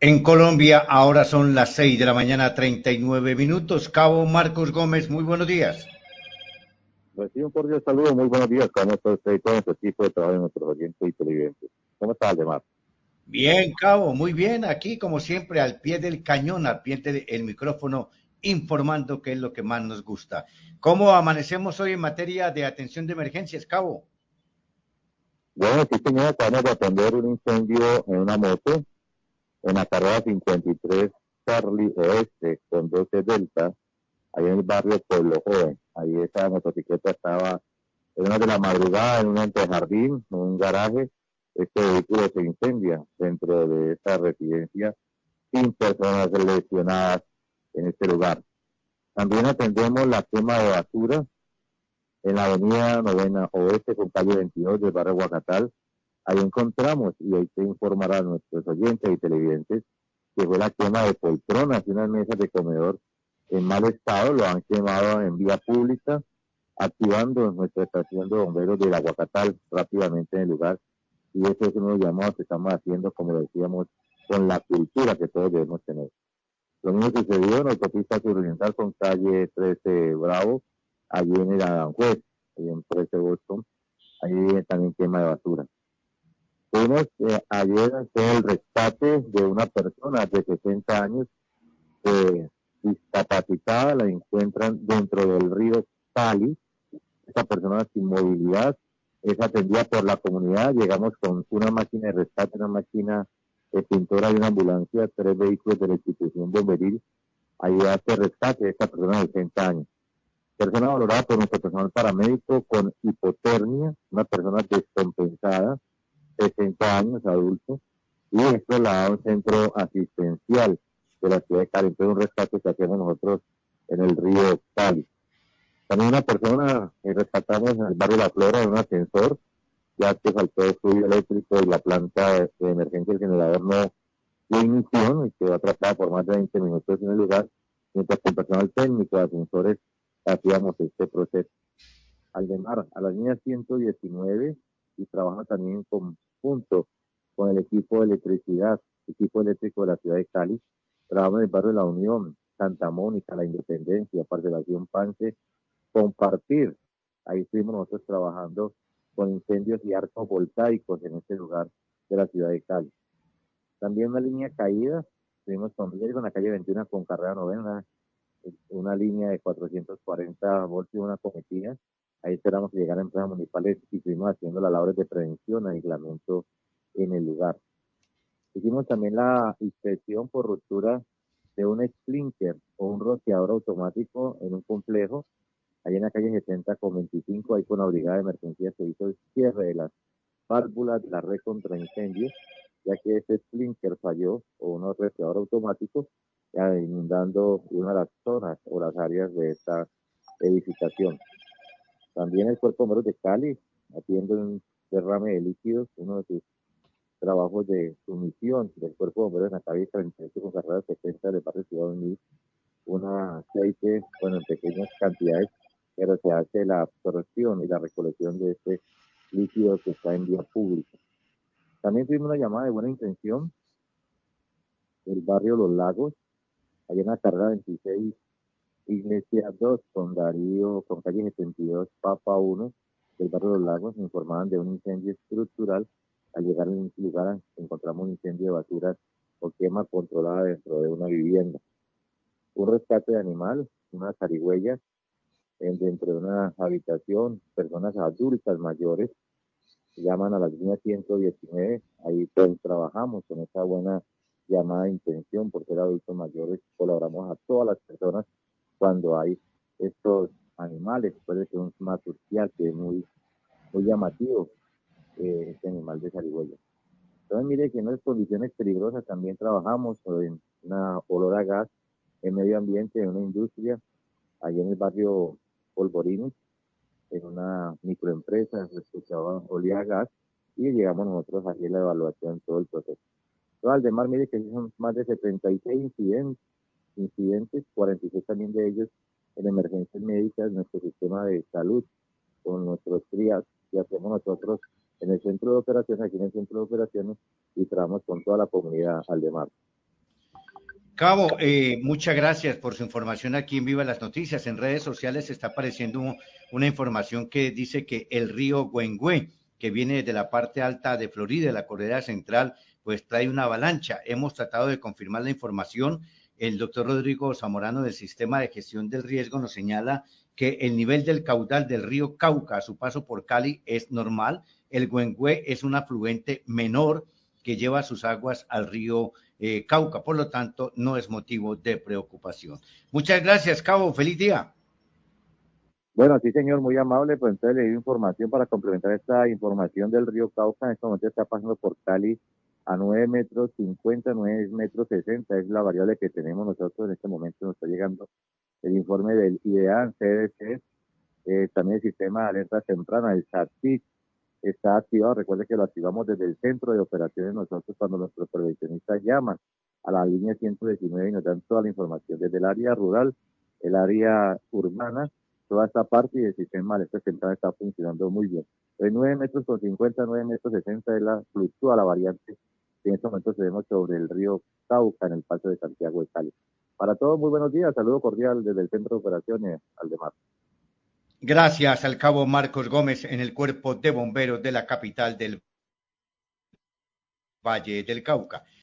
En Colombia ahora son las 6 de la mañana, 39 minutos. Cabo Marcos Gómez, muy buenos días. Pues sí, un cordial saludo, muy buenos días, ¿cómo está usted y todo nuestro equipo de trabajo de nuestros oyentes y televidentes? ¿Cómo está, Aldemar? Bien, Cabo, muy bien. Aquí, como siempre, al pie del cañón, al pie del micrófono, informando qué es lo que más nos gusta. ¿Cómo amanecemos hoy en materia de atención de emergencias, Cabo? Bueno, sí, señor, acabamos de atender un incendio en una moto en la carrera 53 Charlie Oeste con 12 Delta, ahí en el barrio Pueblo Joven. Ahí esa motocicleta estaba en una de la madrugada en un antejardín, en un garaje. Este vehículo se incendia dentro de esta residencia sin personas lesionadas en este lugar. También atendemos la quema de basura en la avenida Novena Oeste con calle 22 del barrio Guacatal. Ahí encontramos, y hay que informar a nuestros oyentes y televidentes, que fue la quema de poltronas y unas mesas de comedor en mal estado, lo han quemado en vía pública, activando nuestra estación de bomberos de la Guacatal rápidamente en el lugar. Y eso es uno de los llamados que estamos haciendo, como decíamos, con la cultura que todos debemos tener. Lo mismo sucedió en la autopista suroriental con calle 13 Bravo, allí en el Aranjuez, ahí en 13 Boston, ahí también quema de basura. Tuvimos ayer el rescate de una persona de 60 años discapacitada, la encuentran dentro del río Cali. Esta persona sin movilidad es atendida por la comunidad. Llegamos con una máquina de rescate, una máquina extintora y una ambulancia, 3 vehículos de la institución bomberil. Ahí hace rescate de esta persona de 60 años. Persona valorada por nuestro personal paramédico con hipotermia, una persona descompensada, 60 años, adulto, y es trasladado a un centro asistencial de la ciudad de Cali. Entonces, un rescate que hacemos nosotros en el río Cali. También una persona que rescatamos en el barrio La Flora en un ascensor, ya que faltó el fluido eléctrico y la planta de emergencia del generador no dio inicio y quedó atrapada por más de 20 minutos en el lugar, mientras que el personal técnico de ascensores hacíamos este proceso. Aldemar, a las líneas 119 y trabaja también en conjunto con el equipo de electricidad, equipo eléctrico de la ciudad de Cali. Trabaja en el barrio de La Unión, Santa Mónica, La Independencia, Parcelación Pance, Compartir. Ahí estuvimos nosotros trabajando con incendios y arcos voltaicos en este lugar de la ciudad de Cali. También una línea caída, estuvimos con riesgo en la calle 21 con carrera novena, una línea de 440 voltios y una cometida. Ahí esperamos que llegaran empresas municipales y estuvimos haciendo las labores de prevención, aislamiento en el lugar. Hicimos también la inspección por ruptura de un sprinkler o un rociador automático en un complejo, ahí en la calle 70 con 25, ahí con la brigada de emergencia se hizo el cierre de las válvulas de la red contra incendios, ya que ese sprinkler falló o un rociador automático, ya inundando una de las zonas o las áreas de esta edificación. También el Cuerpo de Bomberos de Cali atiende un derrame de líquidos, uno de sus trabajos de sumisión del Cuerpo de Bomberos en la calle 38 con carrera 70 del barrio Ciudad Unida, un aceite, bueno, en pequeñas cantidades, pero se hace la absorción y la recolección de este líquido que está en vía pública. También tuvimos una llamada de buena intención del barrio Los Lagos, allá en la carrera 26, Iglesia 2, con Darío, con calle 72, Papa 1, del barrio Los Lagos, me informaban de un incendio estructural. Al llegar al lugar encontramos un incendio de basuras o quema controlada dentro de una vivienda. Un rescate de animal, una zarigüeya, dentro de una habitación, personas adultas mayores, llaman a la línea 119, ahí pues trabajamos con esa buena llamada de intención por ser adultos mayores, colaboramos a todas las personas cuando hay estos animales, puede ser un maturcial que es muy llamativo, este animal de zarigüeya. Entonces mire que en las condiciones peligrosas también trabajamos en una olor a gas en medio ambiente, en una industria, allá en el barrio Polvorines, en una microempresa, se escuchaba, olía a gas, y llegamos nosotros a hacer la evaluación, todo el proceso. Entonces, Aldemar, mire que son más de 76 incidentes, 46 también de ellos en emergencias médicas, nuestro sistema de salud, con nuestros trias que hacemos nosotros en el centro de operaciones, aquí en el centro de operaciones, y trabajamos con toda la comunidad, Aldemar. Cabo, muchas gracias por su información aquí en Viva las Noticias. En redes sociales está apareciendo una información que dice que el río Güengüe, que viene de la parte alta de Florida, de la Cordillera Central, pues trae una avalancha. Hemos tratado de confirmar la información. El doctor Rodrigo Zamorano del Sistema de Gestión del Riesgo nos señala que el nivel del caudal del río Cauca a su paso por Cali es normal. El Güengüe es un afluente menor que lleva sus aguas al río Cauca. Por lo tanto, no es motivo de preocupación. Muchas gracias, Cabo. Feliz día. Bueno, sí, señor, muy amable. Pues entonces le doy información para complementar esta información del río Cauca. En este momento está pasando por Cali a 9 metros 50, 9 metros 60. Es la variable que tenemos nosotros en este momento. Nos está llegando el informe del IDEAN, CDC, también el sistema de alerta temprana, el SATIC, está activado. Recuerde que lo activamos desde el centro de operaciones nosotros cuando nuestros prevencionistas llaman a la línea 119 y nos dan toda la información desde el área rural, el área urbana, toda esta parte y el sistema de alerta central está funcionando muy bien. De 9 metros con 50, 9 metros 60 es la, fluctúa la variante que en este momento tenemos sobre el río Cauca en el paso de Santiago de Cali. Para todos, muy buenos días. Saludo cordial desde el centro de operaciones, Aldemar. Gracias al Cabo Marcos Gómez en el Cuerpo de Bomberos de la capital del Valle del Cauca.